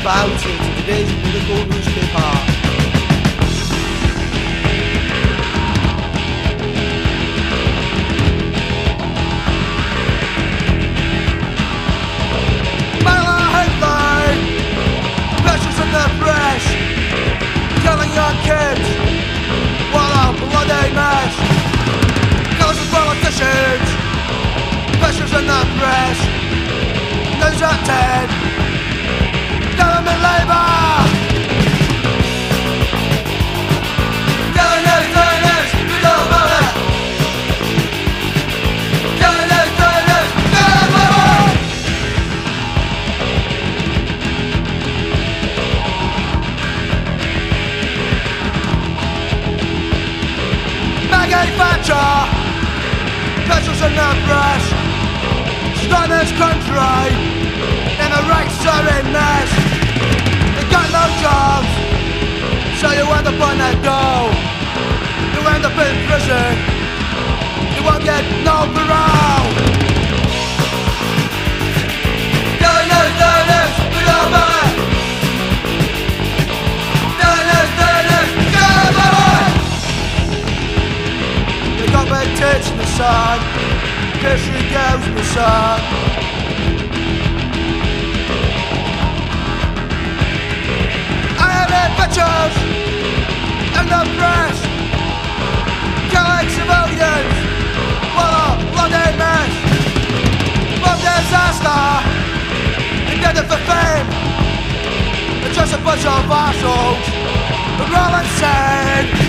about it in today's political newspaper. Killing young kids, what a bloody mess. Killers and politicians, pressures in the press, news at 10, government labour. Killing news, we know about it. Killing news, we know about it. Manufacture, pressures in the press, stun this country in a right-serving mess. They got no jobs, so you end up on that dole. You end up in prison, you won't get no parole. Daily news, we know about it. Daily news, we know about it. They got big tits in the sun, history goes in the sun. I have had pictures in the press, killing civilians, what a bloody mess. What disaster, they did it for fame. It's just a bunch of assholes, they're all insane.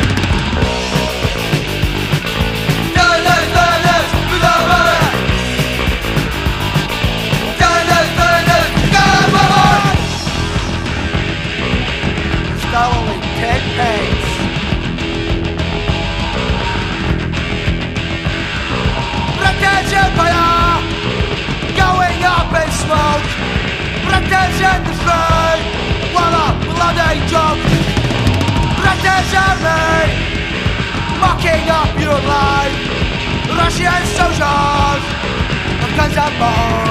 Only 10 pence. British Empire going up in smoke. British industry, what a bloody joke. British Army mocking up your life. Russian soldiers, of guns and bombs.